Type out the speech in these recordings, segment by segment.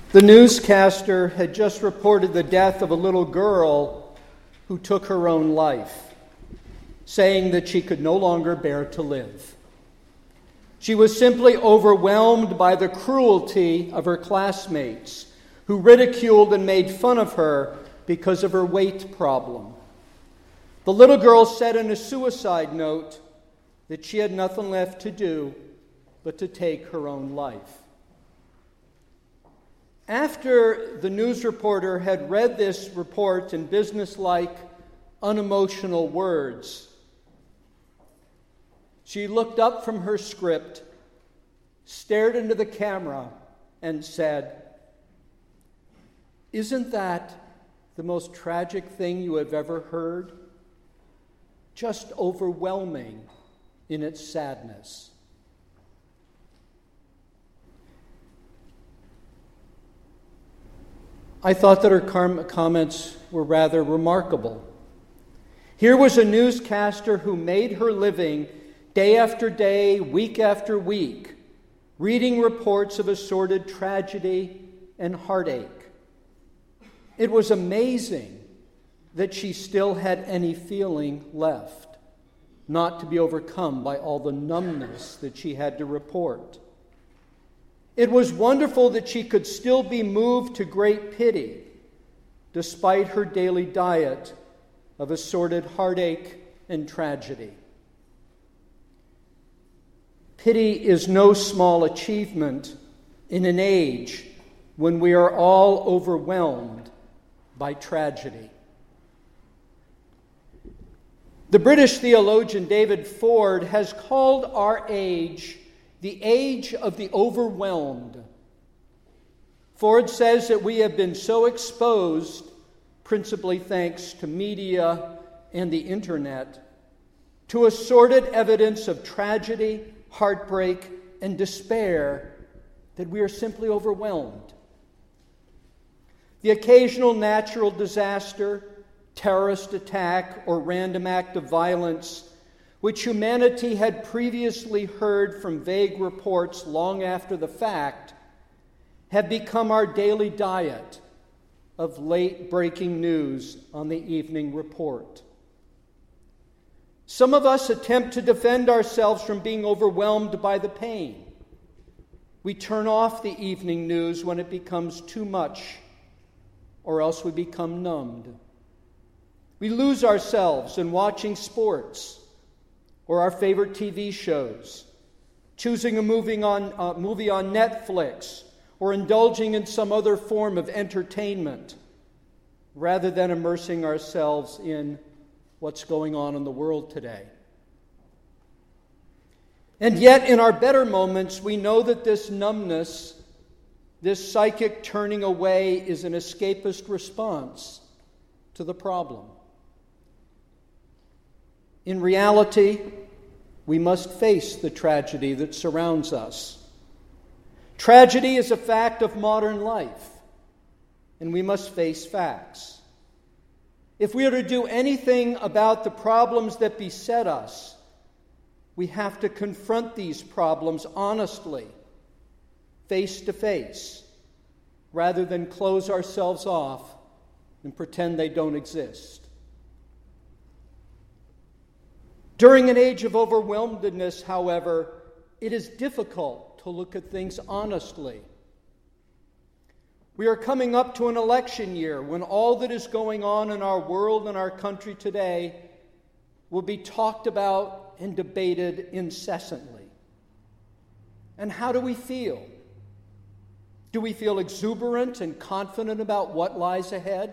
The newscaster had just reported the death of a little girl who took her own life, saying that she could no longer bear to live. She was simply overwhelmed by the cruelty of her classmates, who ridiculed and made fun of her because of her weight problem. The little girl said in a suicide note that she had nothing left to do but to take her own life. After the news reporter had read this report in businesslike, unemotional words, she looked up from her script, stared into the camera, and said, "Isn't that the most tragic thing you have ever heard? Just overwhelming in its sadness." I thought that her comments were rather remarkable. Here was a newscaster who made her living day after day, week after week, reading reports of assorted tragedy and heartache. It was amazing that she still had any feeling left, not to be overcome by all the numbness that she had to report. It was wonderful that she could still be moved to great pity, despite her daily diet of assorted heartache and tragedy. Pity is no small achievement in an age when we are all overwhelmed by tragedy. The British theologian David Ford has called our age the age of the overwhelmed. Ford says that we have been so exposed, principally thanks to media and the internet, to assorted evidence of tragedy, heartbreak, and despair that we are simply overwhelmed. The occasional natural disaster, terrorist attack, or random act of violence, which humanity had previously heard from vague reports long after the fact, have become our daily diet of late-breaking news on the evening report. Some of us attempt to defend ourselves from being overwhelmed by the pain. We turn off the evening news when it becomes too much, or else we become numbed. We lose ourselves in watching sports or our favorite TV shows, choosing a movie on Netflix, or indulging in some other form of entertainment, rather than immersing ourselves in what's going on in the world today. And yet, in our better moments, we know that this numbness, this psychic turning away, is an escapist response to the problem. In reality, we must face the tragedy that surrounds us. Tragedy is a fact of modern life, and we must face facts. If we are to do anything about the problems that beset us, we have to confront these problems honestly, face to face, rather than close ourselves off and pretend they don't exist. During an age of overwhelmedness, however, it is difficult to look at things honestly. We are coming up to an election year when all that is going on in our world and our country today will be talked about and debated incessantly. And how do we feel? Do we feel exuberant and confident about what lies ahead?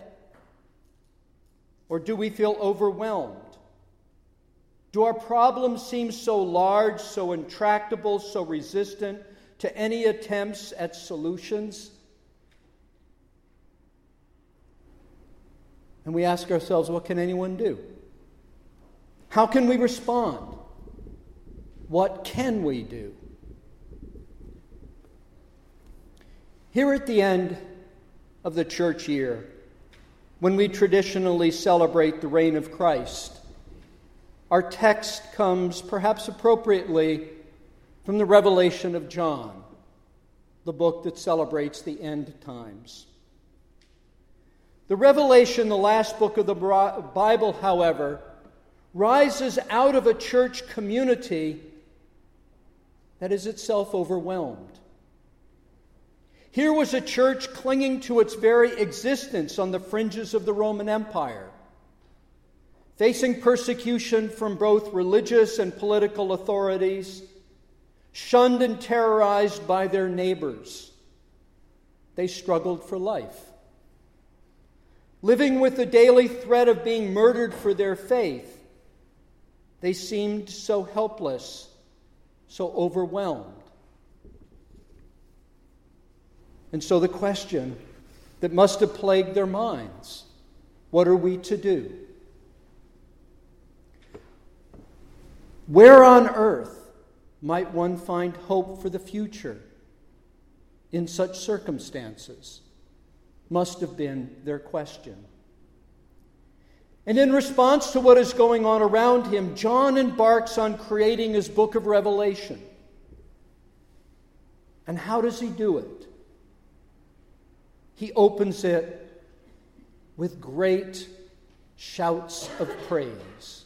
Or do we feel overwhelmed? Do our problems seem so large, so intractable, so resistant to any attempts at solutions? And we ask ourselves, what can anyone do? How can we respond? What can we do? Here at the end of the church year, when we traditionally celebrate the reign of Christ, our text comes, perhaps appropriately, from the Revelation of John, the book that celebrates the end times. The Revelation, the last book of the Bible, however, rises out of a church community that is itself overwhelmed. Here was a church clinging to its very existence on the fringes of the Roman Empire, facing persecution from both religious and political authorities, shunned and terrorized by their neighbors. They struggled for life. Living with the daily threat of being murdered for their faith, they seemed so helpless, so overwhelmed. And so the question that must have plagued their minds, what are we to do? Where on earth might one find hope for the future in such circumstances? Must have been their question. And in response to what is going on around him, John embarks on creating his book of Revelation. And how does he do it? He opens it with great shouts of praise.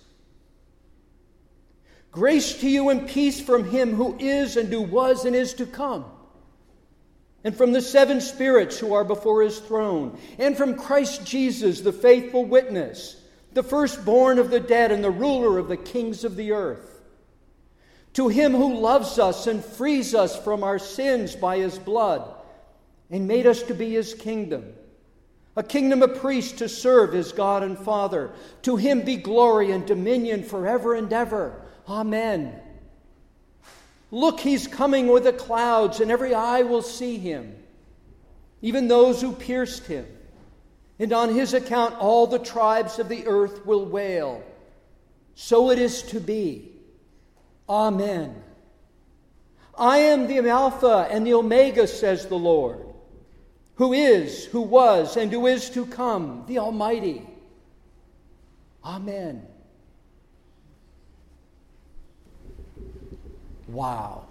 Grace to you and peace from him who is and who was and is to come, and from the seven spirits who are before his throne, and from Christ Jesus, the faithful witness, the firstborn of the dead and the ruler of the kings of the earth. To him who loves us and frees us from our sins by his blood, and made us to be his kingdom, a kingdom of priests to serve his God and Father. To him be glory and dominion forever and ever. Amen. Look, he's coming with the clouds, and every eye will see him, even those who pierced him. And on his account all the tribes of the earth will wail. So it is to be. Amen. I am the Alpha and the Omega, says the Lord, who is, who was, and who is to come, the Almighty. Amen. Wow.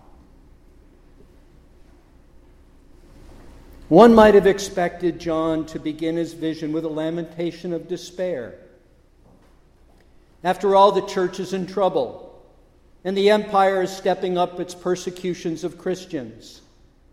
One might have expected John to begin his vision with a lamentation of despair. After all, the church is in trouble, and the empire is stepping up its persecutions of Christians.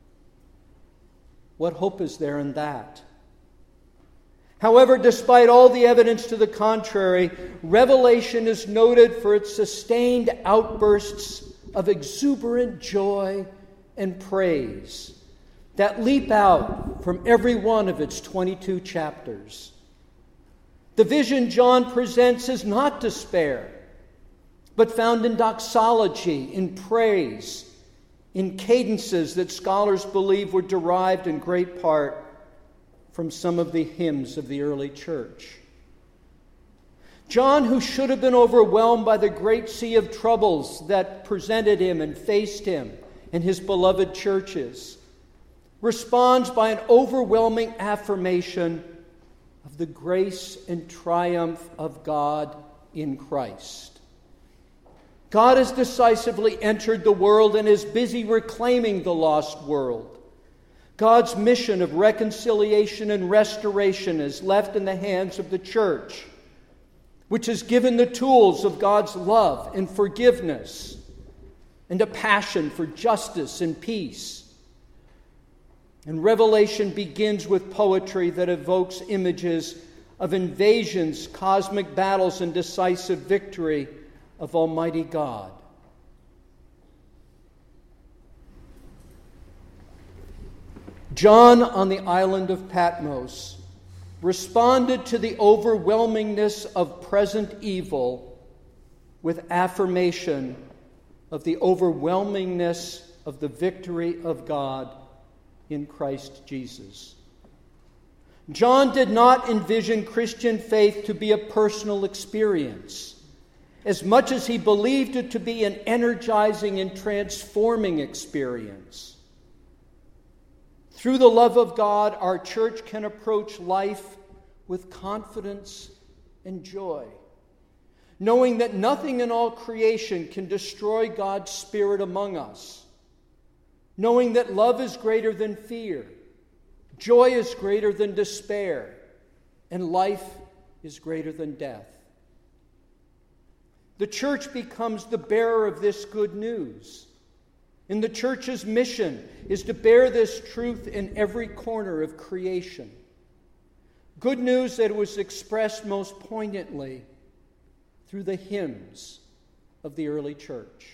What hope is there in that? However, despite all the evidence to the contrary, Revelation is noted for its sustained outbursts of exuberant joy and praise that leap out from every one of its 22 chapters. The vision John presents is not despair, but found in doxology, in praise, in cadences that scholars believe were derived in great part from some of the hymns of the early church. John, who should have been overwhelmed by the great sea of troubles that presented him and faced him and his beloved churches, responds by an overwhelming affirmation of the grace and triumph of God in Christ. God has decisively entered the world and is busy reclaiming the lost world. God's mission of reconciliation and restoration is left in the hands of the church, which is given the tools of God's love and forgiveness and a passion for justice and peace. And Revelation begins with poetry that evokes images of invasions, cosmic battles, and decisive victory of Almighty God. John on the island of Patmos responded to the overwhelmingness of present evil with affirmation of the overwhelmingness of the victory of God in Christ Jesus. John did not envision Christian faith to be a personal experience, as much as he believed it to be an energizing and transforming experience. Through the love of God, our church can approach life with confidence and joy, knowing that nothing in all creation can destroy God's Spirit among us, knowing that love is greater than fear, joy is greater than despair, and life is greater than death. The church becomes the bearer of this good news. And the church's mission is to bear this truth in every corner of creation. Good news that was expressed most poignantly through the hymns of the early church.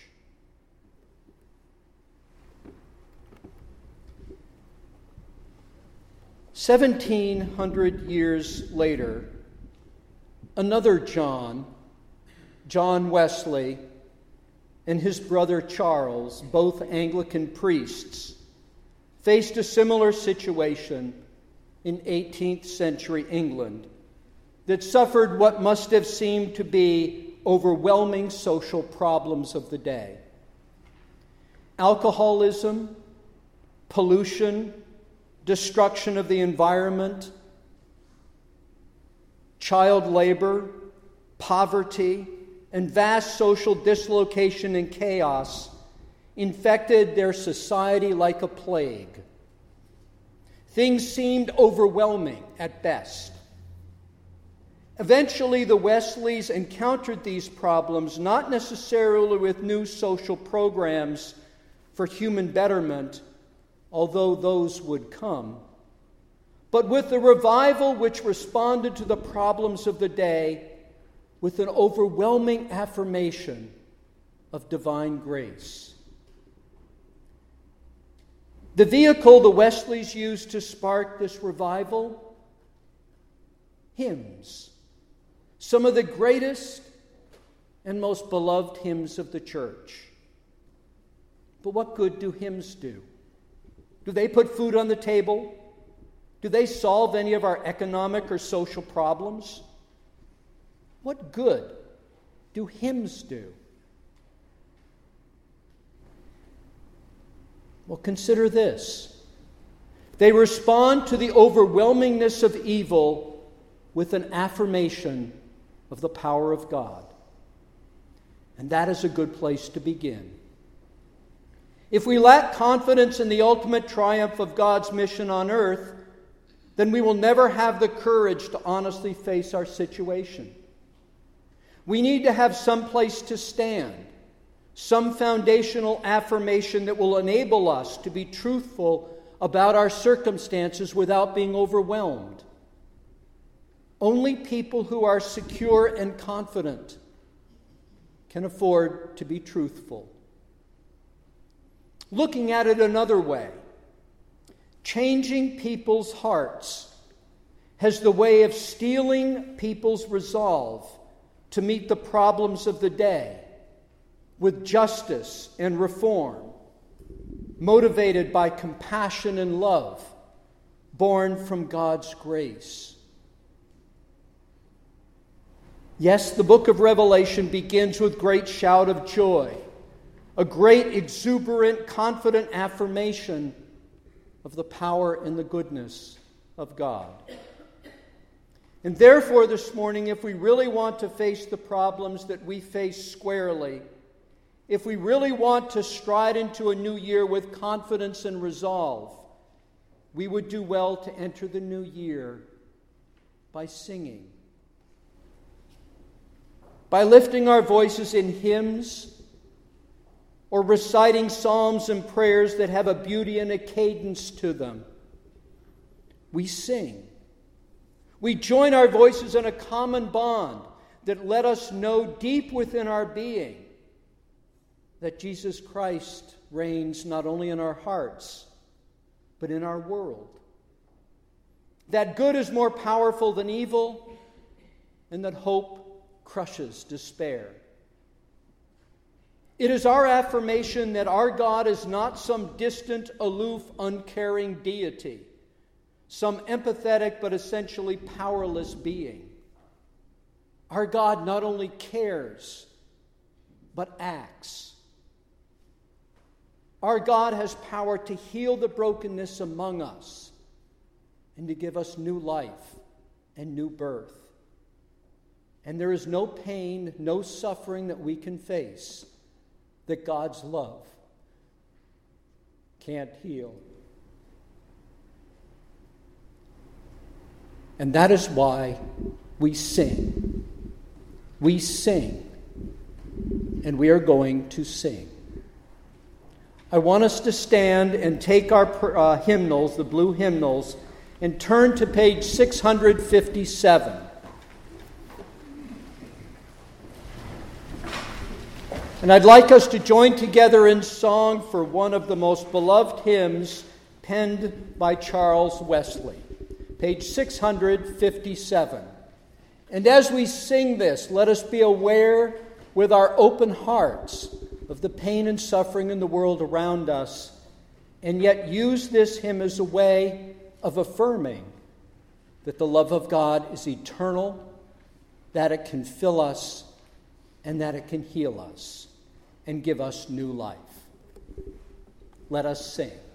"1,700 years later, another John Wesley, and his brother Charles, both Anglican priests, faced a similar situation in 18th century England that suffered what must have seemed to be overwhelming social problems of the day. Alcoholism, pollution, destruction of the environment, child labor, poverty, and vast social dislocation and chaos infected their society like a plague. Things seemed overwhelming at best. Eventually, the Wesleys encountered these problems not necessarily with new social programs for human betterment, although those would come, but with a revival which responded to the problems of the day with an overwhelming affirmation of divine grace. The vehicle the Wesleys used to spark this revival? Hymns. Some of the greatest and most beloved hymns of the church. But what good do hymns do? Do they put food on the table? Do they solve any of our economic or social problems? What good do hymns do? Well, consider this. They respond to the overwhelmingness of evil with an affirmation of the power of God. And that is a good place to begin. If we lack confidence in the ultimate triumph of God's mission on earth, then we will never have the courage to honestly face our situation. We need to have some place to stand, some foundational affirmation that will enable us to be truthful about our circumstances without being overwhelmed. Only people who are secure and confident can afford to be truthful. Looking at it another way, changing people's hearts has the way of stealing people's resolve to meet the problems of the day with justice and reform, motivated by compassion and love, born from God's grace. Yes, the book of Revelation begins with great shout of joy, a great, exuberant, confident affirmation of the power and the goodness of God. And therefore, this morning, if we really want to face the problems that we face squarely, if we really want to stride into a new year with confidence and resolve, we would do well to enter the new year by singing, by lifting our voices in hymns, or reciting psalms and prayers that have a beauty and a cadence to them. We sing. We join our voices in a common bond that let us know deep within our being that Jesus Christ reigns not only in our hearts, but in our world. That good is more powerful than evil, and that hope crushes despair. It is our affirmation that our God is not some distant, aloof, uncaring deity, some empathetic but essentially powerless being. Our God not only cares, but acts. Our God has power to heal the brokenness among us and to give us new life and new birth. And there is no pain, no suffering that we can face that God's love can't heal. And that is why we sing. We sing. And we are going to sing. I want us to stand and take our hymnals, the blue hymnals, and turn to page 657. And I'd like us to join together in song for one of the most beloved hymns penned by Charles Wesley. Page 657. And as we sing this, let us be aware with our open hearts of the pain and suffering in the world around us, and yet use this hymn as a way of affirming that the love of God is eternal, that it can fill us, and that it can heal us and give us new life. Let us sing.